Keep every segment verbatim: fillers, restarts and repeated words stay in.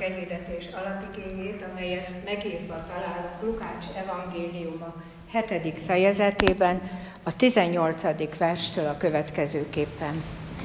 igehirdetés alapigéjét, amelyet megírva találunk Lukács evangéliuma hetedik fejezetében, a tizennyolcadik verstől a következőképpen.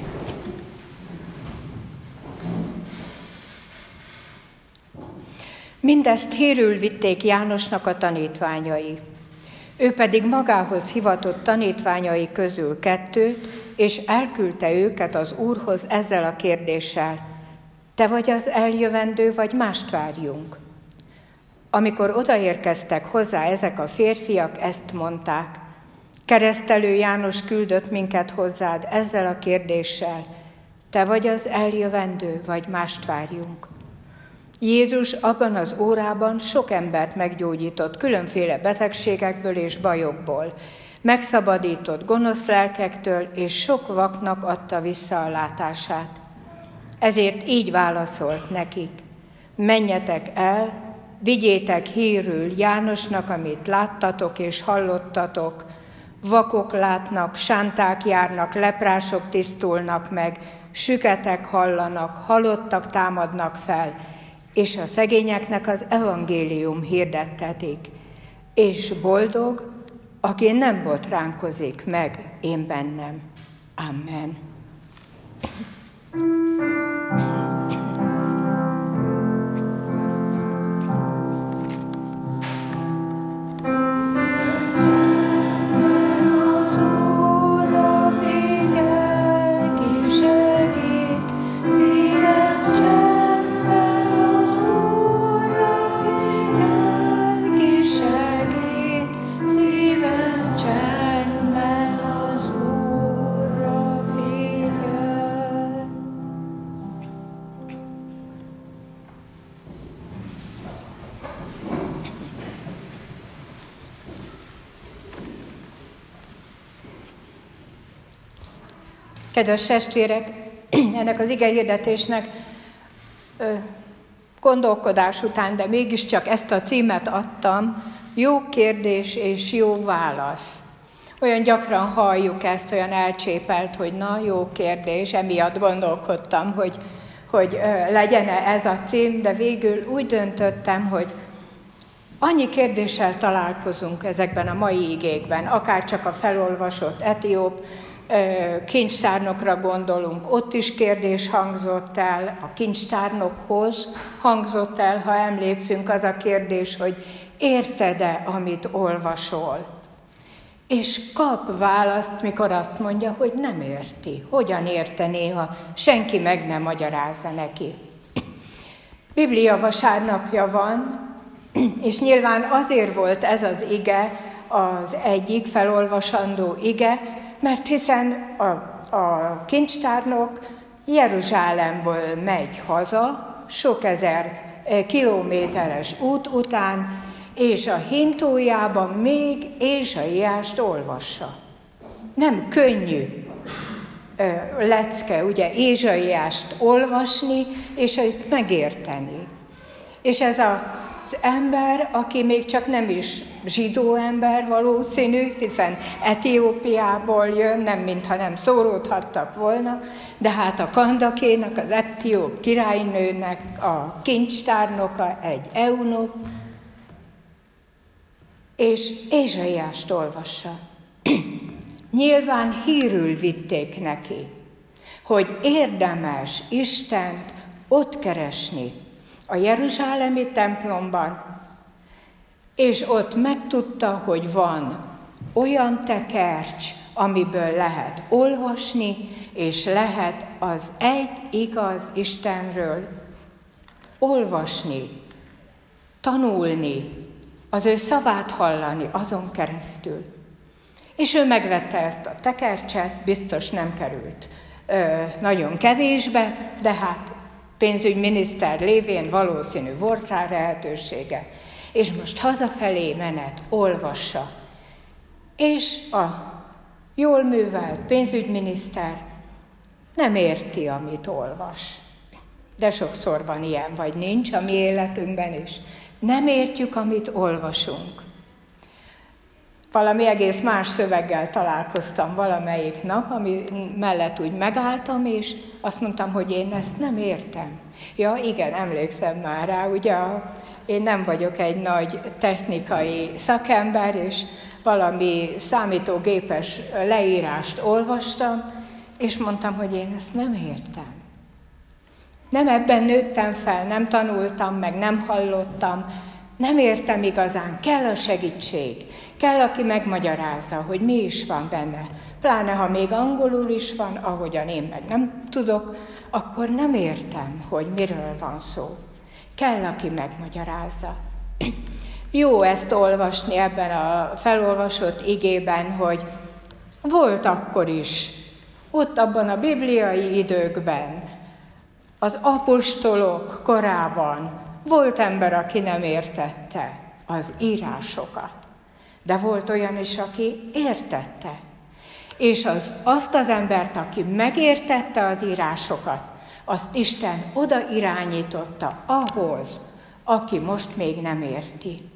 Mindezt hírül vitték Jánosnak a tanítványai. Ő pedig magához hivatott tanítványai közül kettőt, és elküldte őket az Úrhoz ezzel a kérdéssel: te vagy az eljövendő, vagy mást várjunk? Amikor odaérkeztek hozzá ezek a férfiak, ezt mondták: Keresztelő János küldött minket hozzád ezzel a kérdéssel: te vagy az eljövendő, vagy mást várjunk? Jézus abban az órában sok embert meggyógyított különféle betegségekből és bajokból, megszabadított gonosz lelkektől, és sok vaknak adta vissza a látását. Ezért így válaszolt nekik: menjetek el, vigyétek hírül Jánosnak, amit láttatok és hallottatok, vakok látnak, sánták járnak, leprások tisztulnak meg, süketek hallanak, halottak támadnak fel, és a szegényeknek az evangélium hirdettetik. És boldog, aki nem botránkozik meg én bennem. Amen. Kedves testvérek, ennek az igehirdetésnek gondolkodás után, de mégiscsak ezt a címet adtam: jó kérdés és jó válasz. Olyan gyakran halljuk ezt, olyan elcsépelt, hogy na, jó kérdés, emiatt gondolkodtam, hogy, hogy legyen-e ez a cím, de végül úgy döntöttem, hogy annyi kérdéssel találkozunk ezekben a mai igékben, akár csak a felolvasott etióp kincstárnokra gondolunk, ott is kérdés hangzott el, a kincstárnokhoz hangzott el, ha emlékszünk, az a kérdés, hogy érted-e, amit olvasol? És kap választ, mikor azt mondja, hogy nem érti. Hogyan értené, ha senki meg nem magyarázza neki? Biblia vasárnapja van, és nyilván azért volt ez az ige az egyik felolvasandó ige, mert hiszen a, a kincstárnok Jeruzsálemből megy haza, sok ezer kilométeres út után, és a hintójában még Ézsaiást olvassa. Nem könnyű lecke, ugye, Ézsaiást olvasni, és őt megérteni. És ez a az ember, aki még csak nem is zsidó ember valószínű, hiszen Etiópiából jön, nem mintha nem szóródhattak volna, de hát a Kandakénak, az etióp királynőnek a kincstárnoka egy eunuch, és Ézsaiást olvassa. Nyilván hírül vitték neki, hogy érdemes Istent ott keresni, a jeruzsálemi templomban, és ott megtudta, hogy van olyan tekercs, amiből lehet olvasni, és lehet az egy igaz Istenről olvasni, tanulni, az ő szavát hallani azon keresztül. És ő megvette ezt a tekercset, biztos nem került ö, nagyon kevésbe, de hát pénzügyminiszter lévén valószínű volt rá lehetősége, és most hazafelé menet, olvassa. És a jól művelt pénzügyminiszter nem érti, amit olvas. De sokszor van ilyen, vagy nincs a mi életünkben is. Nem értjük, amit olvasunk. valami egész más szöveggel találkoztam valamelyik nap, ami mellett úgy megálltam, és azt mondtam, hogy én ezt nem értem. Ja, igen, emlékszem már rá, ugye én nem vagyok egy nagy technikai szakember, és valami számítógépes leírást olvastam, és mondtam, hogy én ezt nem értem. Nem ebben nőttem fel, nem tanultam, meg nem hallottam, nem értem igazán, kell a segítség, kell, aki megmagyarázza, hogy mi is van benne. Pláne, ha még angolul is van, ahogyan én meg nem tudok, akkor nem értem, hogy miről van szó. Kell, aki megmagyarázza. Jó ezt olvasni ebben a felolvasott igében, hogy volt akkor is, ott abban a bibliai időkben, az apostolok korában volt ember, aki nem értette az írásokat, de volt olyan is, aki értette. És az, azt az embert, aki megértette az írásokat, azt Isten oda irányította ahhoz, aki most még nem érti.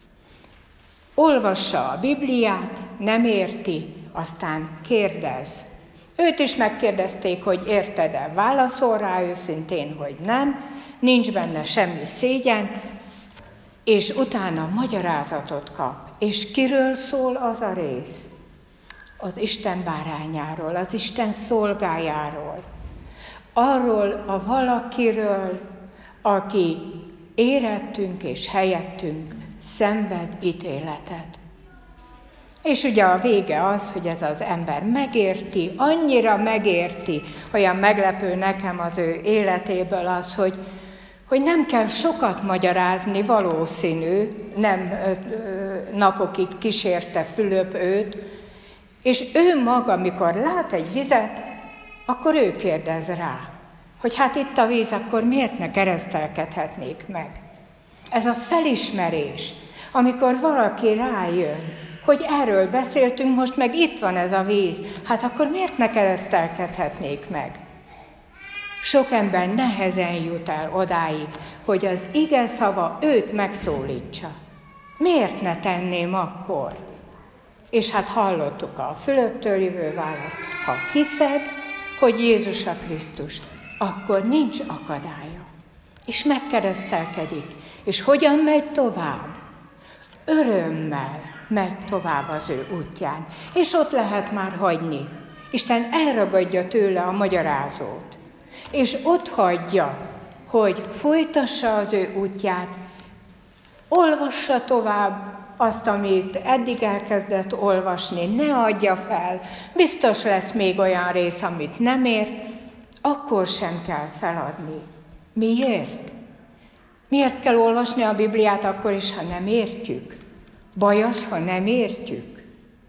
Olvassa a Bibliát, nem érti, aztán kérdez. Őt is megkérdezték, hogy érted-e? Válaszol rá őszintén, hogy nem, nincs benne semmi szégyen, és utána magyarázatot kap. És kiről szól az a rész? Az Isten bárányáról, az Isten szolgájáról. Arról a valakiről, aki érettünk és helyettünk szenved ítéletet. És ugye a vége az, hogy ez az ember megérti, annyira megérti, olyan meglepő nekem az ő életéből az, hogy, hogy nem kell sokat magyarázni, valószínű, nem ö, ö, napokig kísérte Fülöp őt, és ő maga, amikor lát egy vizet, akkor ő kérdez rá, hogy hát itt a víz, akkor miért ne keresztelkedhetnék meg? Ez a felismerés, amikor valaki rájön, hogy erről beszéltünk, most meg itt van ez a víz, hát akkor miért ne keresztelkedhetnék meg? Sok ember nehezen jut el odáig, hogy az ige szava őt megszólítsa. Miért ne tenném akkor? És hát hallottuk a Fülöptől jövő választ. Ha hiszed, hogy Jézus a Krisztus, akkor nincs akadálya. És megkeresztelkedik. És hogyan megy tovább? Örömmel megy tovább az ő útján. És ott lehet már hagyni. Isten elragadja tőle a magyarázót. És ott hagyja, hogy folytassa az ő útját, olvassa tovább azt, amit eddig elkezdett olvasni, ne adja fel, biztos lesz még olyan rész, amit nem ért, akkor sem kell feladni. Miért? Miért kell olvasni a Bibliát akkor is, ha nem értjük? Baj az, ha nem értjük.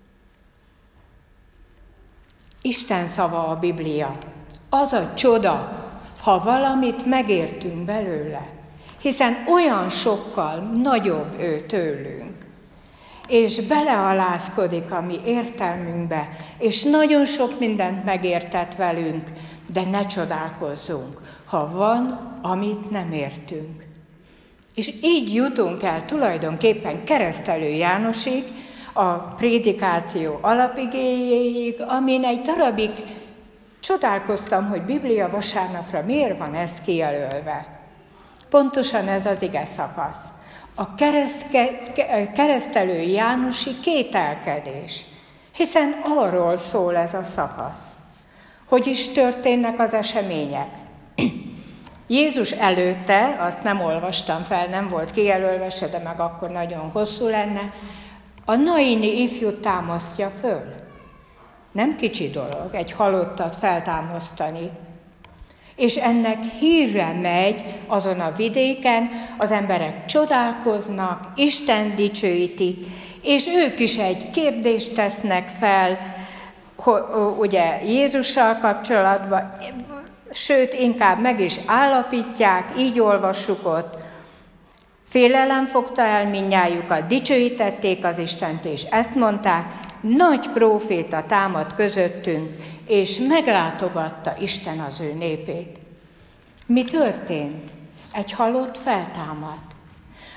Isten szava a Biblia. Az a csoda, ha valamit megértünk belőle, hiszen olyan sokkal nagyobb ő tőlünk, és belealázkodik a mi értelmünkbe, és nagyon sok mindent megértett velünk, de ne csodálkozzunk, ha van, amit nem értünk. És így jutunk el tulajdonképpen Keresztelő Jánosig, a prédikáció alapigéjéig, amin egy darabig csodálkoztam, hogy Biblia vasárnapra miért van ez kijelölve. Pontosan ez az ige szakasz. A keresztke, keresztelő Jánosi kételkedés, hiszen arról szól ez a szakasz. Hogy is történnek az események? Jézus előtte, azt nem olvastam fel, nem volt kijelölve se, de meg akkor nagyon hosszú lenne, a naini ifjút támasztja föl. Nem kicsi dolog egy halottat feltámasztani. És ennek hírre megy azon a vidéken, az emberek csodálkoznak, Isten dicsőítik, és ők is egy kérdést tesznek fel, ugye Jézussal kapcsolatban, sőt, inkább meg is állapítják, így olvassuk ott, félelem fogta el mindnyájukat, dicsőítették az Istent, és ezt mondták, nagy próféta támad közöttünk, és meglátogatta Isten az ő népét. Mi történt? Egy halott feltámadt.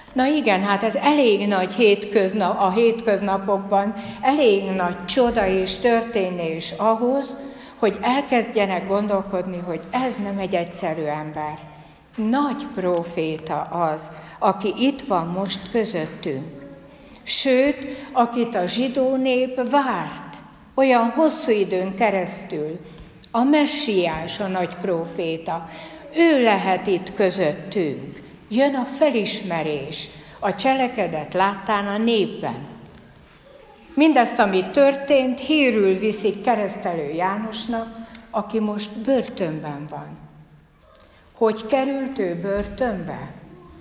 Na igen, hát ez elég nagy hétköznap, a hétköznapokban elég nagy csoda és történés ahhoz, hogy elkezdjenek gondolkodni, hogy ez nem egy egyszerű ember. Nagy próféta az, aki itt van most közöttünk. Sőt, akit a zsidó nép várt, olyan hosszú időn keresztül. A Messiás, a nagy próféta. Ő lehet itt közöttünk. Jön a felismerés, a cselekedet láttán a népben. Mindezt, ami történt, hírül viszik Keresztelő Jánosnak, aki most börtönben van. Hogy került ő börtönbe?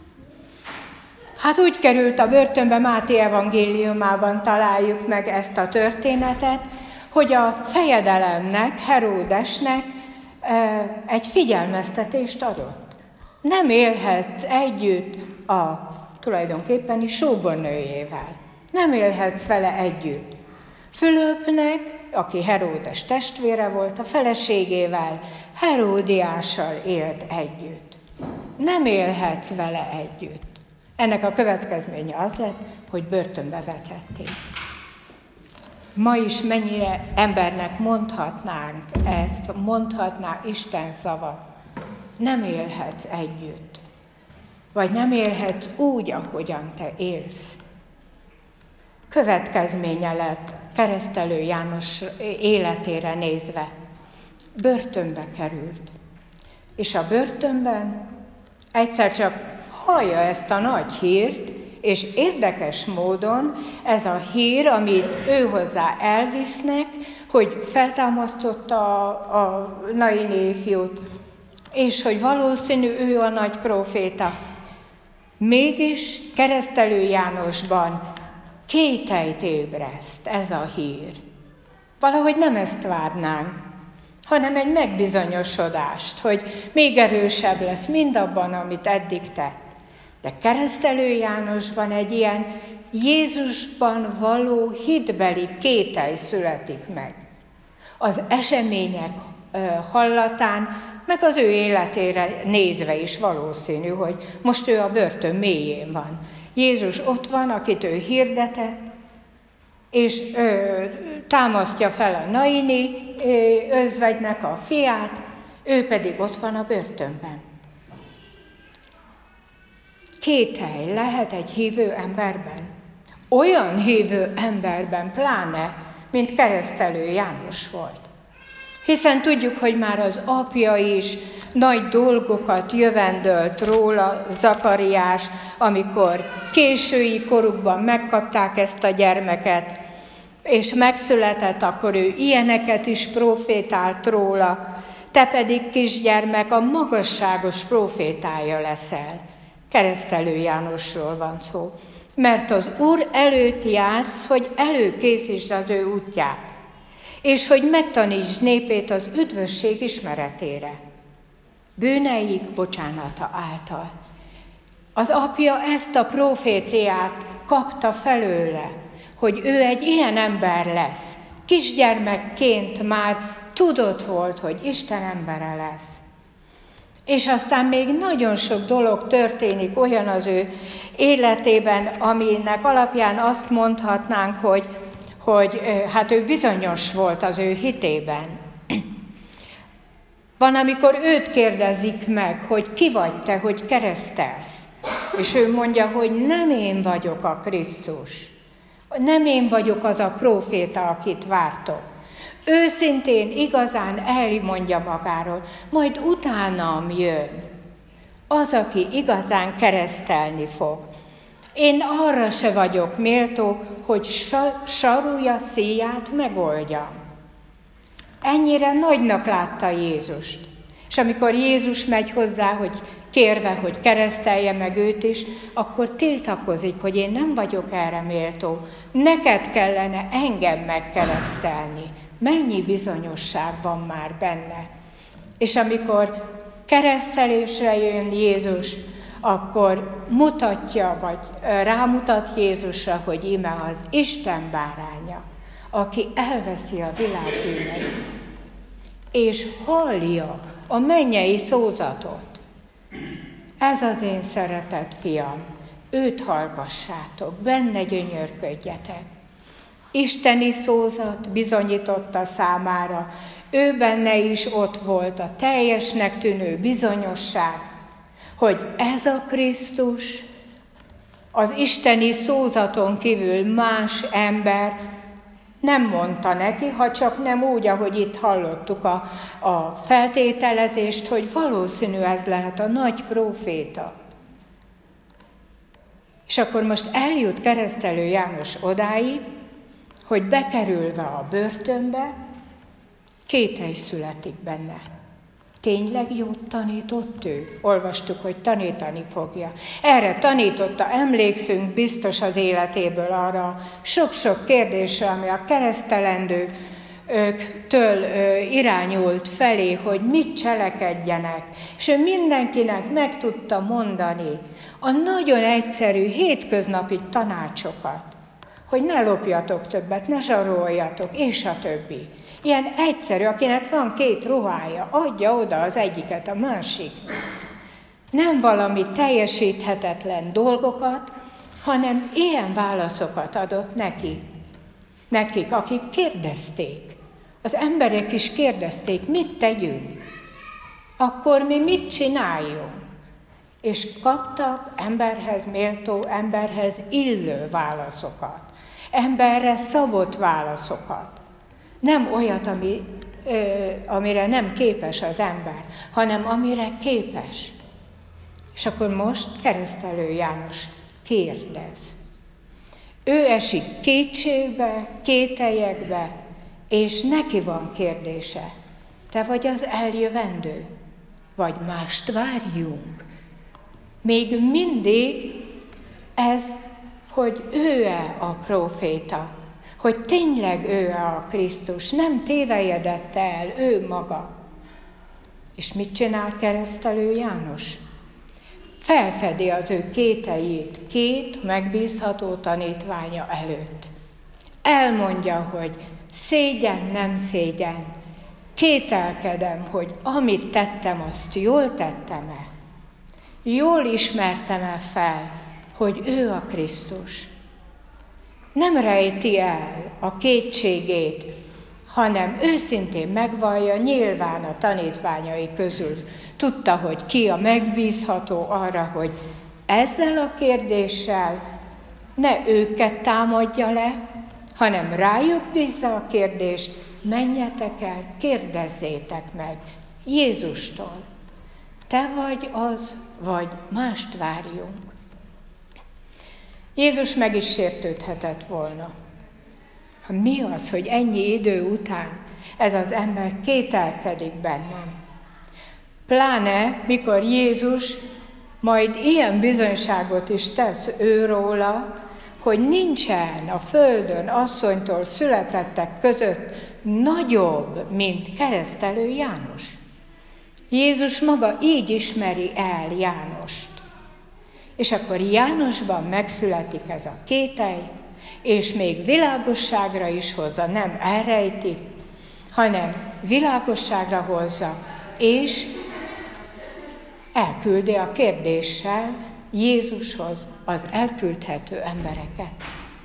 Hát úgy került a börtönbe, Máté evangéliumában találjuk meg ezt a történetet, hogy a fejedelemnek, Heródesnek egy figyelmeztetést adott. Nem élhetsz együtt a tulajdonképpeni sógornőjével. Nem élhetsz vele együtt. Fülöpnek, aki Heródes testvére volt, a feleségével, Heródiással élt együtt. Nem élhetsz vele együtt. Ennek a következménye az lett, hogy börtönbe vetették. Ma is mennyire embernek mondhatnánk ezt, mondhatná Isten szava. Nem élhetsz együtt. Vagy nem élhetsz úgy, ahogyan te élsz. Következménye lett Keresztelő János életére nézve. Börtönbe került. És a börtönben egyszer csak hallja ezt a nagy hírt, és érdekes módon ez a hír, amit ő hozzá elvisznek, hogy feltámasztotta a, a Naini ifjút, és hogy valószínű ő a nagy próféta. Mégis Keresztelő Jánosban kételyt ébreszt ez a hír. Valahogy nem ezt várnánk, hanem egy megbizonyosodást, hogy még erősebb lesz mindabban, amit eddig tett. De Keresztelő Jánosban egy ilyen Jézusban való hitbeli kételj születik meg. Az események hallatán, meg az ő életére nézve is valószínű, hogy most ő a börtön mélyén van. Jézus ott van, akit ő hirdetett, és ö, támasztja fel a Naini ö, özvegynek a fiát, ő pedig ott van a börtönben. Kételj lehet egy hívő emberben. Olyan hívő emberben pláne, mint Keresztelő János volt. Hiszen tudjuk, hogy már az apja is nagy dolgokat jövendölt róla, Zakariás, amikor késői korukban megkapták ezt a gyermeket, és megszületett, akkor ő ilyeneket is profétált róla, te pedig, kisgyermek, a magasságos profétája leszel. Keresztelő Jánosról van szó. Mert az Úr előtt jársz, hogy előkészítsd az ő útját, és hogy megtanítsd népét az üdvösség ismeretére, bűneik bocsánata által. Az apja ezt a proféciát kapta felőle, hogy ő egy ilyen ember lesz. Kisgyermekként már tudott volt, hogy Isten embere lesz. És aztán még nagyon sok dolog történik olyan az ő életében, aminek alapján azt mondhatnánk, hogy, hogy hát ő bizonyos volt az ő hitében. Van, amikor őt kérdezik meg, hogy ki vagy te, hogy keresztelsz. És ő mondja, hogy nem én vagyok a Krisztus. Nem én vagyok az a próféta, akit vártok. Őszintén, igazán elmondja magáról, majd utánam jön az, aki igazán keresztelni fog. Én arra se vagyok méltó, hogy sa- sarúja szíját megoldjam. Ennyire nagynak látta Jézust. És amikor Jézus megy hozzá, hogy kérve, hogy keresztelje meg őt is, akkor tiltakozik, hogy én nem vagyok erre méltó. Neked kellene engem megkeresztelni. Mennyi bizonyosság van már benne. És amikor keresztelésre jön Jézus, akkor mutatja, vagy rámutat Jézusra, hogy íme az Isten báránya, aki elveszi a világ bűneit, és hallja a mennyei szózatot. Ez az én szeretett fiam, őt hallgassátok, benne gyönyörködjetek. Isteni szózat bizonyította számára, ő benne is ott volt a teljesnek tűnő bizonyosság, hogy ez a Krisztus, az isteni szózaton kívül más ember nem mondta neki, ha csak nem úgy, ahogy itt hallottuk a, a feltételezést, hogy valószínű ez lehet a nagy próféta. És akkor most eljut Keresztelő János odáig, hogy bekerülve a börtönbe, kételj születik benne. Tényleg jót tanított ő? Olvastuk, hogy tanítani fogja. Erre tanította, emlékszünk biztos az életéből arra sok-sok kérdésre, ami a keresztelendőktől irányult felé, hogy mit cselekedjenek. És ő mindenkinek meg tudta mondani a nagyon egyszerű, hétköznapi tanácsokat, hogy ne lopjatok többet, ne zsaroljatok, és a többi. Ilyen egyszerű, akinek van két ruhája, adja oda az egyiket a másiknak. Nem valami teljesíthetetlen dolgokat, hanem ilyen válaszokat adott neki. Nekik, akik kérdezték. Az emberek is kérdezték, mit tegyünk? Akkor mi mit csináljunk? És kaptak emberhez méltó, emberhez illő válaszokat. Emberre szabott válaszokat. Nem olyat, ami, ö, amire nem képes az ember, hanem amire képes. És akkor most Keresztelő János kérdez. Ő esik kétségbe, kételyekbe, és neki van kérdése. Te vagy az eljövendő, vagy mást várjunk? Még mindig ez, hogy ő-e a próféta, hogy tényleg ő-e a Krisztus, nem tévejedett el ő maga. És mit csinál Keresztelő János? Felfedi az ő kételyét két megbízható tanítványa előtt. Elmondja, hogy szégyen, nem szégyen, kételkedem, hogy amit tettem, azt jól tettem-e? Jól ismertem-e fel, hogy ő a Krisztus? Nem rejti el a kétségét, hanem őszintén megvallja, nyilván a tanítványai közül tudta, hogy ki a megbízható arra, hogy ezzel a kérdéssel ne őket támadja le, hanem rájuk bízza a kérdést, menjetek el, kérdezzétek meg Jézustól. Te vagy az, vagy mást várjunk. Jézus meg is sértődhetett volna. Mi az, hogy ennyi idő után ez az ember kételkedik bennem? Pláne, mikor Jézus majd ilyen bizonyságot is tesz őróla, hogy nincsen a földön asszonytól születettek között nagyobb, mint Keresztelő János. Jézus maga így ismeri el Jánost. És akkor Jánosban megszületik ez a kételj, és még világosságra is hozza, nem elrejti, hanem világosságra hozza, és elküldi a kérdéssel Jézushoz az elküldhető embereket.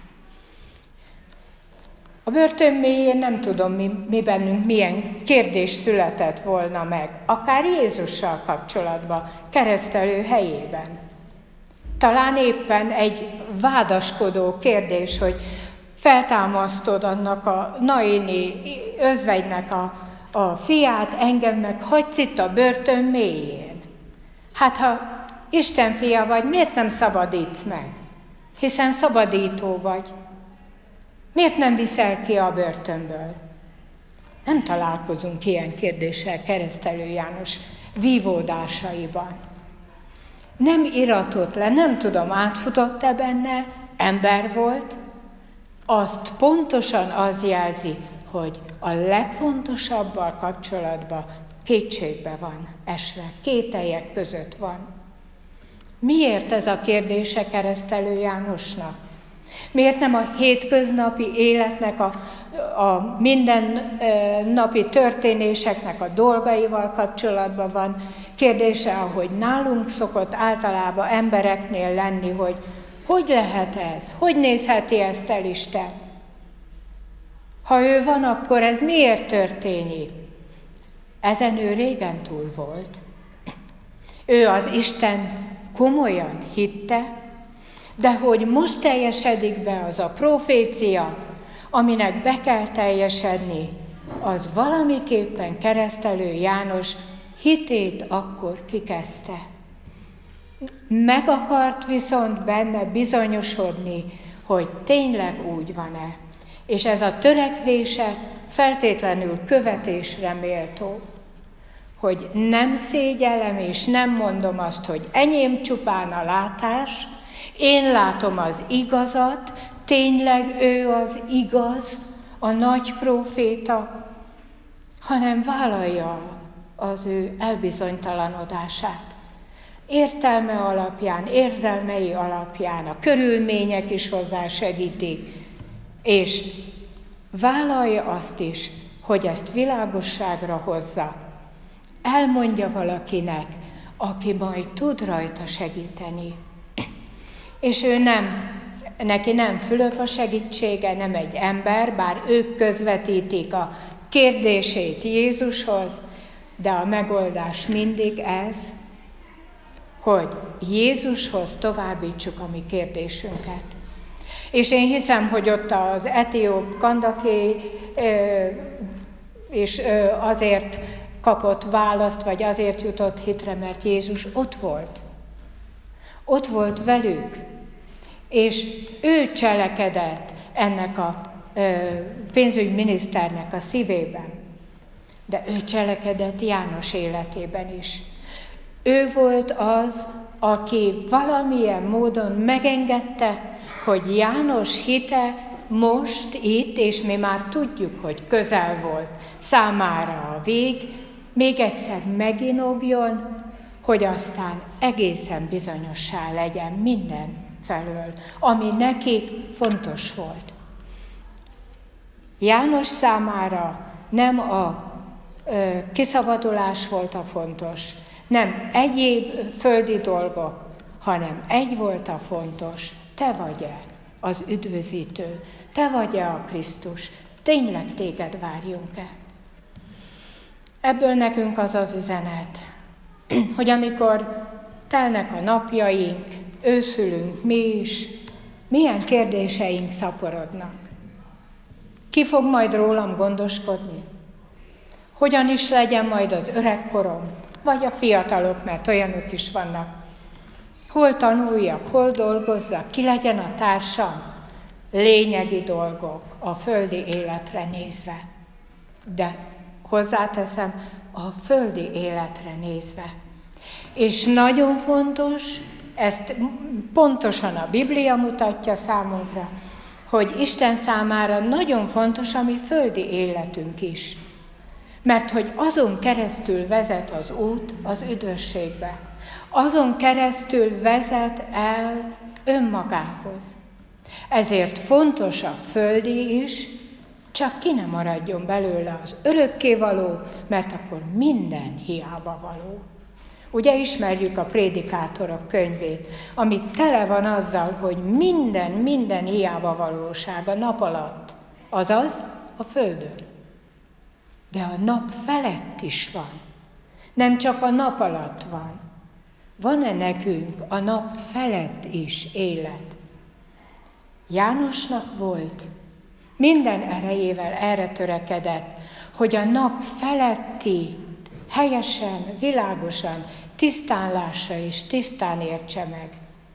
A börtön mélyén nem tudom, mi, mi bennünk milyen kérdés született volna meg, akár Jézussal kapcsolatban, keresztelő helyében. Talán éppen egy vádaskodó kérdés, hogy feltámasztod annak a Naini özvegynek a, a fiát, engem meg hagysz itt a börtön mélyén. Hát ha Isten fia vagy, miért nem szabadítsz meg? Hiszen szabadító vagy. Miért nem viszel ki a börtönből? Nem találkozunk ilyen kérdéssel Keresztelő János vívódásaiban. Nem iratott le, nem tudom, átfutott-e benne, ember volt, azt pontosan az jelzi, hogy a legfontosabbal kapcsolatban kétségbe van esve, kételyek között van. Miért ez a kérdése Keresztelő Jánosnak? Miért nem a hétköznapi életnek, a, a mindennapi történéseknek a dolgaival kapcsolatban van kérdése, ahogy nálunk szokott általában embereknél lenni, hogy hogy lehet ez? Hogy nézheti ezt el Isten? Ha ő van, akkor ez miért történik? Ezen ő régen túl volt. Ő az Isten komolyan hitte, de hogy most teljesedik be az a profécia, aminek be kell teljesedni, az valamiképpen Keresztelő János hitét akkor kikezdte. Meg akart viszont benne bizonyosodni, hogy tényleg úgy van-e. És ez a törekvése feltétlenül követésre méltó, hogy nem szégyellem és nem mondom azt, hogy enyém csupán a látás, én látom az igazat, tényleg ő az igaz, a nagy próféta, hanem vállalja az ő elbizonytalanodását. Értelme alapján, érzelmei alapján, a körülmények is hozzá segítik, és vállalja azt is, hogy ezt világosságra hozza. Elmondja valakinek, aki majd tud rajta segíteni. És ő nem, neki nem Fülöp a segítsége, nem egy ember, bár ők közvetítik a kérdését Jézushoz, de a megoldás mindig ez, hogy Jézushoz továbbítsuk a mi kérdésünket. És én hiszem, hogy ott az etióp Kandaké és azért kapott választ, vagy azért jutott hitre, mert Jézus ott volt. Ott volt velük. És ő cselekedett ennek a pénzügyminiszternek a szívében. De ő cselekedett János életében is. Ő volt az, aki valamilyen módon megengedte, hogy János hite most itt, és mi már tudjuk, hogy közel volt számára a vég, még egyszer meginogjon, hogy aztán egészen bizonyossá legyen minden felől, ami neki fontos volt. János számára nem a ö, kiszabadulás volt a fontos, nem egyéb földi dolgok, hanem egy volt a fontos, te vagy-e az üdvözítő, te vagy-e a Krisztus, tényleg téged várjunk-e? Ebből nekünk az az üzenet, hogy amikor telnek a napjaink, őszülünk mi is, milyen kérdéseink szaporodnak. Ki fog majd rólam gondoskodni? Hogyan is legyen majd az öregkorom, vagy a fiatalok, mert olyanok is vannak. Hol tanuljak, hol dolgozzak, ki legyen a társam? Lényegi dolgok a földi életre nézve. De hozzáteszem, a földi életre nézve. És nagyon fontos, ezt pontosan a Biblia mutatja számunkra, hogy Isten számára nagyon fontos a mi földi életünk is. Mert hogy azon keresztül vezet az út az üdvösségbe. Azon keresztül vezet el önmagához. Ezért fontos a földi is, csak ki ne maradjon belőle az örökkévaló, mert akkor minden hiába való. Ugye ismerjük a Prédikátorok könyvét, ami tele van azzal, hogy minden, minden hiába valóság a nap alatt, azaz a földön. De a nap felett is van. Nem csak a nap alatt van. Van-e nekünk a nap felett is élet? Jánosnak volt. Minden erejével erre törekedett, hogy a nap feletti helyesen, világosan, tisztán lássa és tisztán értse meg.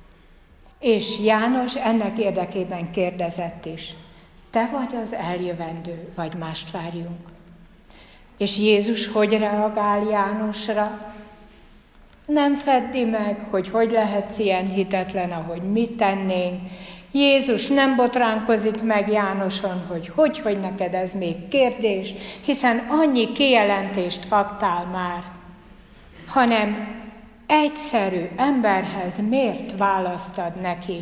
És János ennek érdekében kérdezett is, te vagy az eljövendő, vagy mást várjunk? És Jézus hogy reagál Jánosra? Nem feddi meg, hogy hogy lehetsz ilyen hitetlen, ahogy mit tennénk. Jézus nem botránkozik meg Jánoson, hogy hogy, hogy neked ez még kérdés, hiszen annyi kijelentést kaptál már, hanem egyszerű emberhez miért választad neki?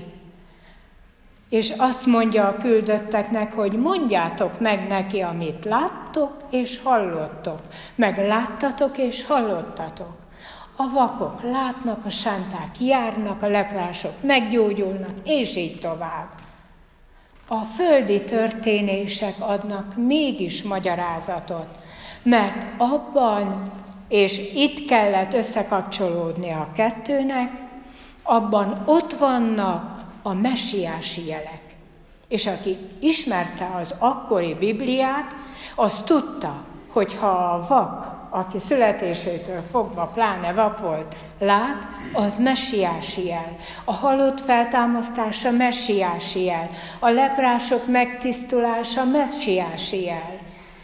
És azt mondja a küldötteknek, hogy mondjátok meg neki, amit láttok és hallottok, meg láttatok és hallottatok. A vakok látnak, a sánták járnak, a leprások meggyógyulnak, és így tovább. A földi történések adnak mégis magyarázatot, mert abban, és itt kellett összekapcsolódni a kettőnek, abban ott vannak a messiási jelek. És aki ismerte az akkori Bibliát, az tudta, hogy ha a vak, aki születésétől fogva pláne vak volt, lát, az messiási jel. A halott feltámasztása messiási jel. A leprások megtisztulása messiási jel.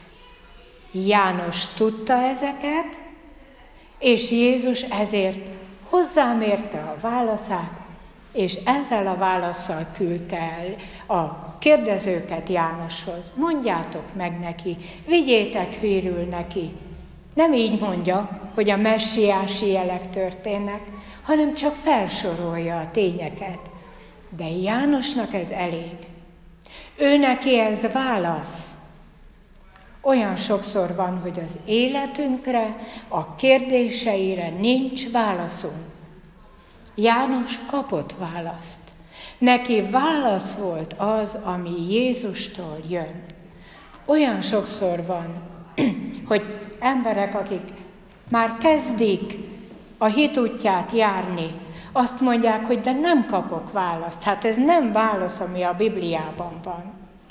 János tudta ezeket, és Jézus ezért hozzámérte a válaszát, és ezzel a válasszal küldte el a kérdezőket Jánoshoz. Mondjátok meg neki, vigyétek hírül neki. Nem így mondja, hogy a messiási jelek történnek, hanem csak felsorolja a tényeket. De Jánosnak ez elég. Ő neki ez válasz. Olyan sokszor van, hogy az életünkre, a kérdéseire nincs válaszunk. János kapott választ. Neki válasz volt az, ami Jézustól jön. Olyan sokszor van, hogy emberek, akik már kezdik a hit útját járni, azt mondják, hogy de nem kapok választ. Hát ez nem válasz, ami a Bibliában van.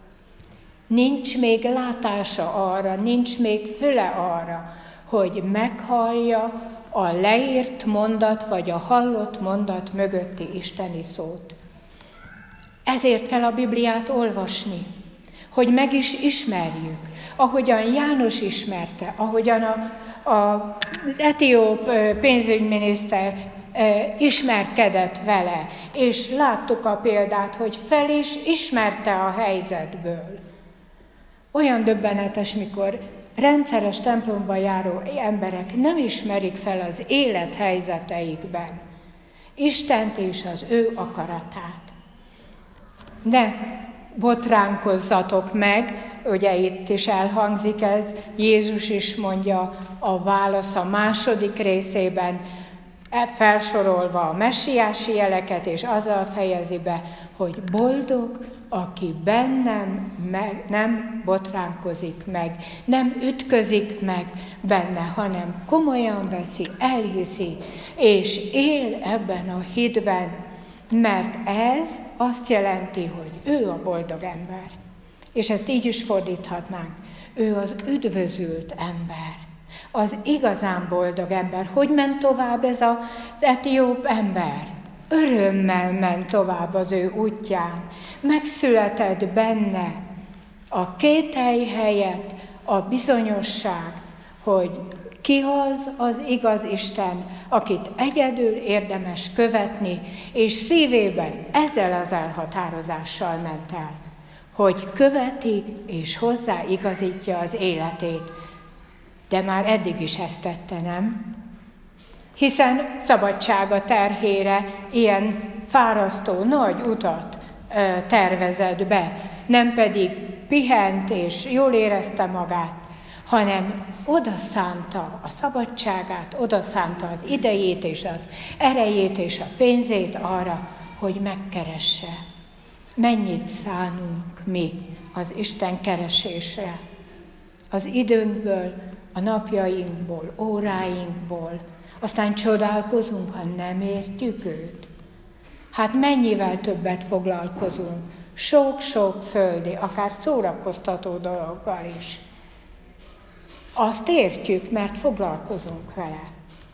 Nincs még látása arra, nincs még füle arra, hogy meghallja a leírt mondat, vagy a hallott mondat mögötti isteni szót. Ezért kell a Bibliát olvasni, hogy meg is ismerjük, ahogyan János ismerte, ahogyan a, a, az etióp pénzügyminiszter ismerkedett vele, és láttuk a példát, hogy fel is ismerte a helyzetből. Olyan döbbenetes, mikor rendszeres templomba járó emberek nem ismerik fel az élethelyzeteikben Istent és az ő akaratát. Ne botránkozzatok meg, ugye itt is elhangzik ez, Jézus is mondja a válasz a második részében, felsorolva a messiási jeleket, és azzal fejezi be, hogy boldog, aki bennem meg, nem botránkozik meg, nem ütközik meg benne, hanem komolyan veszi, elhiszi, és él ebben a hitben, mert ez azt jelenti, hogy ő a boldog ember. És ezt így is fordíthatnánk. Ő az üdvözült ember, az igazán boldog ember. Hogy ment tovább ez az etióp ember? Örömmel ment tovább az ő útján. Megszületett benne a kételj helyett a bizonyosság, hogy ki az az igaz Isten, akit egyedül érdemes követni, és szívében ezzel az elhatározással ment el, hogy követi és hozzáigazítja az életét. De már eddig is ezt tette, nem? Hiszen szabadsága terhére ilyen fárasztó nagy utat ö, tervezett be, nem pedig pihent és jól érezte magát, hanem odaszánta a szabadságát, odaszánta az idejét és az erejét és a pénzét arra, hogy megkeresse. Mennyit szánunk mi az Isten keresésre? Az időnkből, a napjainkból, óráinkból, aztán csodálkozunk, ha nem értjük őt. Hát mennyivel többet foglalkozunk, sok-sok földi, akár szórakoztató dologgal is. Azt értjük, mert foglalkozunk vele.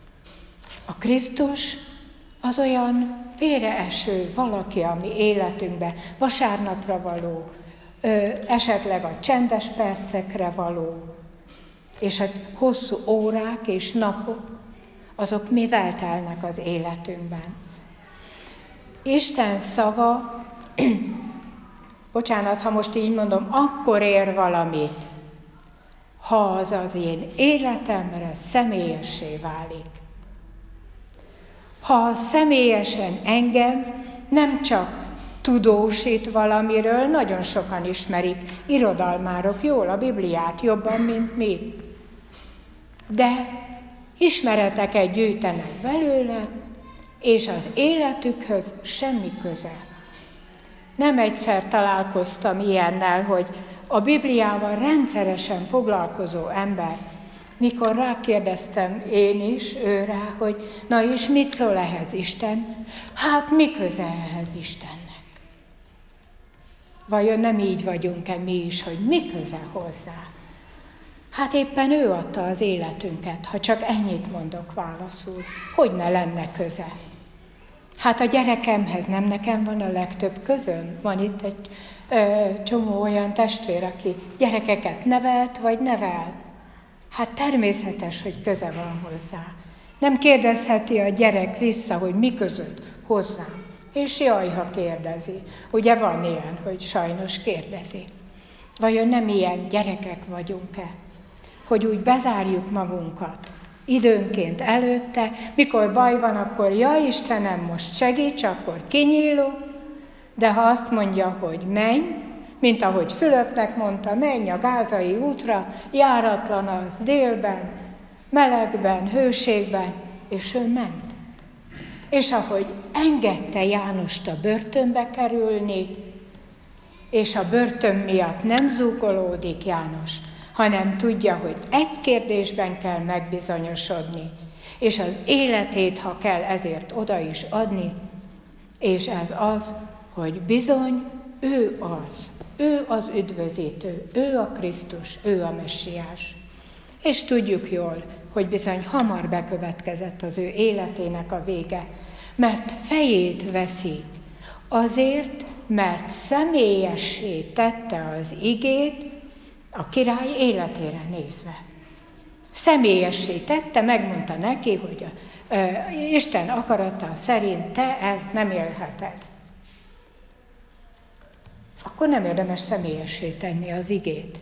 A Krisztus az olyan félreeső valaki a mi életünkben, vasárnapra való, ö, esetleg a csendes percekre való, és a hosszú órák és napok, azok mivel telnek az életünkben. Isten szava, bocsánat, ha most így mondom, akkor ér valamit, ha az az én életemre személyessé válik. Ha személyesen engem nem csak tudósít valamiről, nagyon sokan ismerik, irodalmárok jól a Bibliát, jobban, mint mi. De ismereteket gyűjtenek belőle, és az életükhöz semmi köze. Nem egyszer találkoztam ilyennel, hogy a Bibliával rendszeresen foglalkozó ember, mikor rákérdeztem én is őre, hogy na és mit szól ehhez Isten? Hát mi köze ehhez Istennek? Vajon nem így vagyunk-e mi is, hogy mi köze hozzá? Hát éppen ő adta az életünket, ha csak ennyit mondok válaszul. Hogy ne lenne köze? Hát a gyerekemhez nem nekem van a legtöbb közöm. Van itt egy ö, csomó olyan testvér, aki gyerekeket nevelt vagy nevel. Hát természetes, hogy köze van hozzá. Nem kérdezheti a gyerek vissza, hogy mi között hozzám. És jaj, ha kérdezi. Ugye van ilyen, hogy sajnos kérdezi. Vajon nem ilyen gyerekek vagyunk-e? Hogy úgy bezárjuk magunkat időnként előtte, mikor baj van, akkor jaj Istenem, most segíts, akkor kinyílok, de ha azt mondja, hogy menj, mint ahogy Fülöpnek mondta, menj a gázai útra, járatlan az délben, melegben, hőségben, és ő ment. És ahogy engedte Jánost a börtönbe kerülni, és a börtön miatt nem zúgolódik János, hanem tudja, hogy egy kérdésben kell megbizonyosodni, és az életét, ha kell, ezért oda is adni, és ez az, hogy bizony ő az, ő az üdvözítő, ő a Krisztus, ő a Messiás. És tudjuk jól, hogy bizony hamar bekövetkezett az ő életének a vége, mert fejét veszi, azért, mert személyessé tette az igét a király életére nézve. Személyessé tette, megmondta neki, hogy a, e, Isten akarata szerint te ezt nem élheted. Akkor nem érdemes személyessé tenni az igét.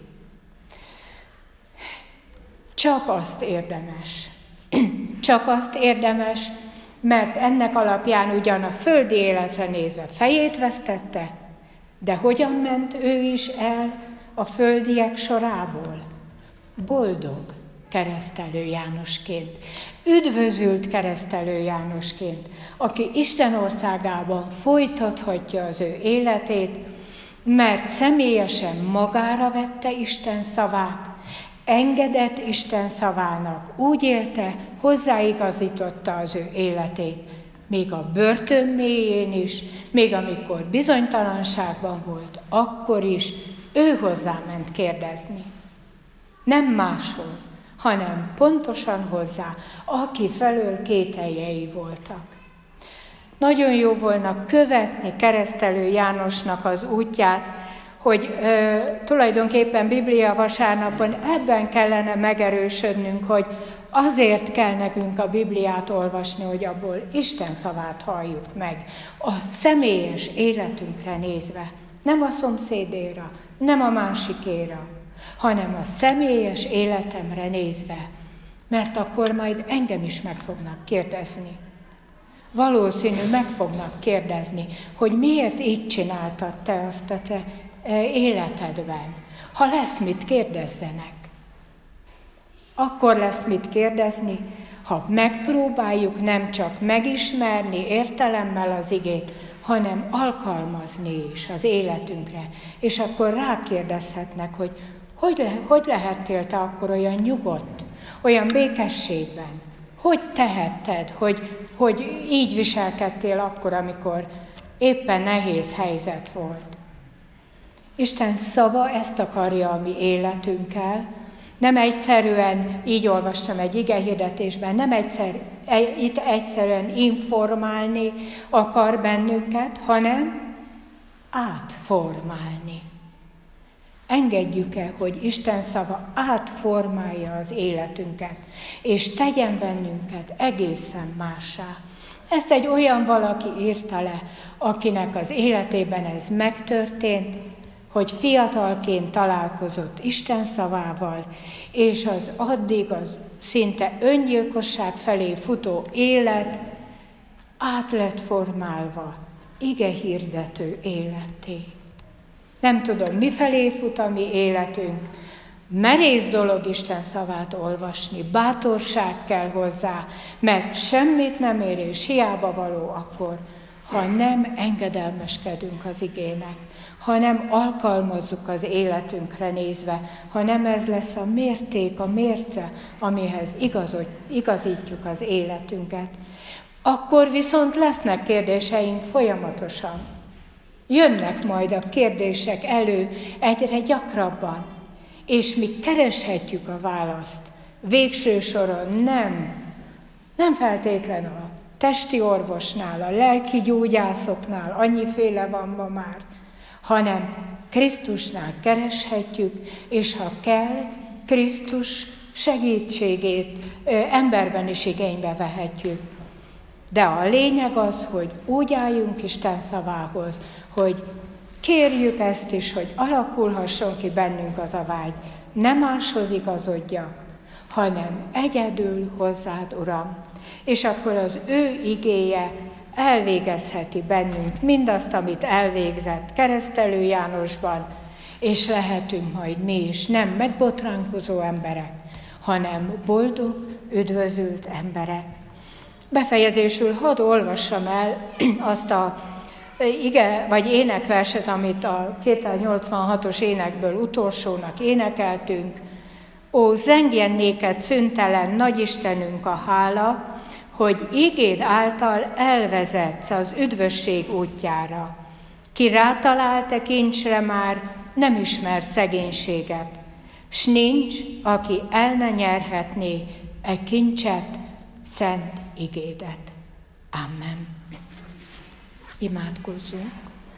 Csak azt érdemes. Csak azt érdemes, mert ennek alapján ugyan a földi életre nézve fejét vesztette, de hogyan ment ő is el a földiek sorából? Boldog keresztelő Jánosként, üdvözült keresztelő Jánosként, aki Isten országában folytathatja az ő életét, mert személyesen magára vette Isten szavát, engedett Isten szavának, úgy élte, hozzáigazította az ő életét, még a börtön mélyén is, még amikor bizonytalanságban volt, akkor is ő hozzá ment kérdezni. Nem máshoz, hanem pontosan hozzá, aki felől kételjei voltak. Nagyon jó volna követni keresztelő Jánosnak az útját, hogy ö, tulajdonképpen Biblia vasárnapon ebben kellene megerősödnünk, hogy azért kell nekünk a Bibliát olvasni, hogy abból Isten szavát halljuk meg, a személyes életünkre nézve, nem a szomszédéra, nem a másikéra, hanem a személyes életemre nézve, mert akkor majd engem is meg fognak kérdezni. Valószínű meg fognak kérdezni, hogy miért így csináltad te azt a te életedben. Ha lesz mit kérdezzenek. Akkor lesz mit kérdezni, ha megpróbáljuk nem csak megismerni értelemmel az igét, hanem alkalmazni is az életünkre. És akkor rákérdezhetnek, hogy hogy, le, hogy lehettél te akkor olyan nyugodt, olyan békességben? Hogy tehetted, hogy, hogy így viselkedtél akkor, amikor éppen nehéz helyzet volt? Isten szava ezt akarja a mi életünkkel. Nem egyszerűen, így olvastam egy igehirdetésben, nem egyszer, itt egyszerűen informálni akar bennünket, hanem átformálni. Engedjük el, hogy Isten szava átformálja az életünket, és tegyen bennünket egészen mássá. Ezt egy olyan valaki írta le, akinek az életében ez megtörtént, hogy fiatalként találkozott Isten szavával, és az addig az szinte öngyilkosság felé futó élet át lett formálva igehirdető életté. Nem tudom, mifelé fut a mi életünk, Merész dolog Isten szavát olvasni, bátorság kell hozzá, mert semmit nem ér és hiába való akkor, ha nem engedelmeskedünk az igének, ha nem alkalmazzuk az életünkre nézve, ha nem ez lesz a mérték, a mérce, amihez igazod, igazítjuk az életünket. Akkor viszont lesznek kérdéseink folyamatosan. Jönnek majd a kérdések elő egyre gyakrabban, és mi kereshetjük a választ. Végső soron nem, nem feltétlenül a testi orvosnál, a lelki gyógyászoknál, annyiféle van ma már, hanem Krisztusnál kereshetjük, és ha kell, Krisztus segítségét ö, emberben is igénybe vehetjük. De a lényeg az, hogy úgy álljunk Isten szavához, hogy kérjük ezt is, hogy alakulhasson ki bennünk az a vágy. Nem máshoz igazodjak, hanem egyedül hozzád, Uram. És akkor az ő igéje elvégezheti bennünk mindazt, amit elvégzett Keresztelő Jánosban, és lehetünk majd mi is nem megbotránkozó emberek, hanem boldog, üdvözült emberek. Befejezésül hadd olvassam el azt a ige, vagy énekverset, amit a kétszáznyolcvanhatos énekből utolsónak énekeltünk. Ó, zengjen néked szüntelen nagyistenünk a hála, hogy igéd által elvezetsz az üdvösség útjára. Ki rátalál te kincsre már, nem ismer szegénységet, s nincs, aki el ne nyerhetné e kincset, szent igédet. Amen. Imádkozzunk.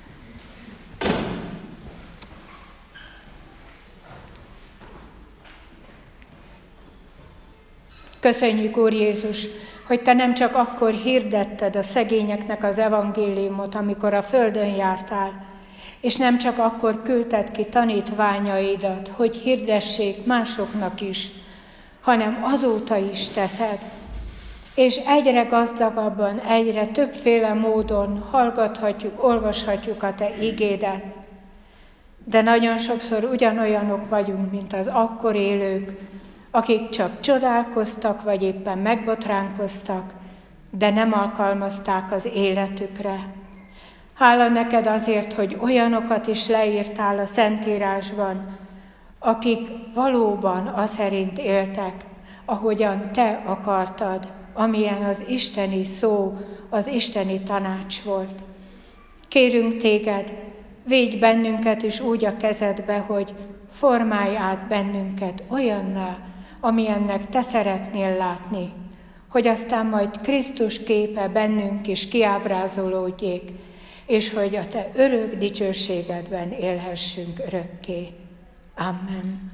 Köszönjük, Úr Jézus, hogy Te nem csak akkor hirdetted a szegényeknek az evangéliumot, amikor a földön jártál, és nem csak akkor küldted ki tanítványaidat, hogy hirdessék másoknak is, hanem azóta is teszed, és egyre gazdagabban, egyre többféle módon hallgathatjuk, olvashatjuk a Te igédet. De nagyon sokszor ugyanolyanok vagyunk, mint az akkor élők, akik csak csodálkoztak, vagy éppen megbotránkoztak, de nem alkalmazták az életükre. Hála neked azért, hogy olyanokat is leírtál a Szentírásban, akik valóban aszerint éltek, ahogyan te akartad, amilyen az isteni szó, az isteni tanács volt. Kérünk téged, védj bennünket is úgy a kezedbe, hogy formálj át bennünket olyanná, amilyennek te szeretnél látni, hogy aztán majd Krisztus képe bennünk is kiábrázolódjék, és hogy a te örök dicsőségedben élhessünk örökké. Amen.